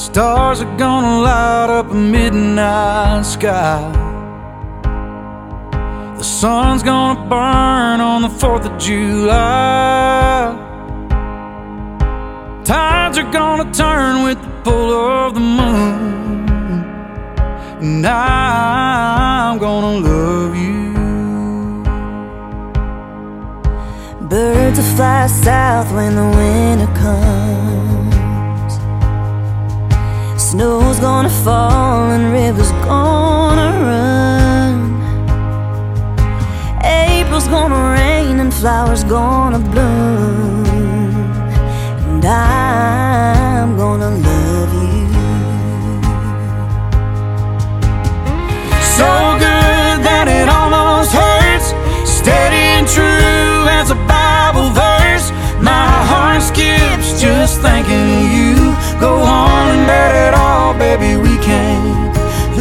Stars are gonna light up a midnight sky. The sun's gonna burn on the 4th of July. Tides are gonna turn with the pull of the moon, and I'm gonna love you. Birds will fly south when the winter comes. Snow's gonna fall and rivers gonna run. April's gonna rain and flowers gonna bloom, and I'm gonna love you. So good that it almost hurts, steady and true as a Bible verse. My heart skips just thinking of you. Go on and bet it all, baby, we can't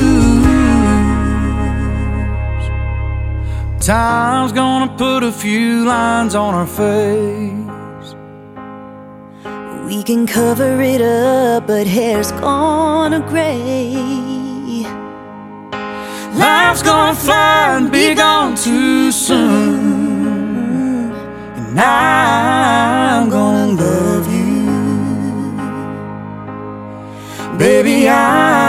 lose. Time's gonna put a few lines on our face. We can cover it up, but hair's gonna gray. Life's gonna fly and be gone too soon, and I'm gonna love you. Baby,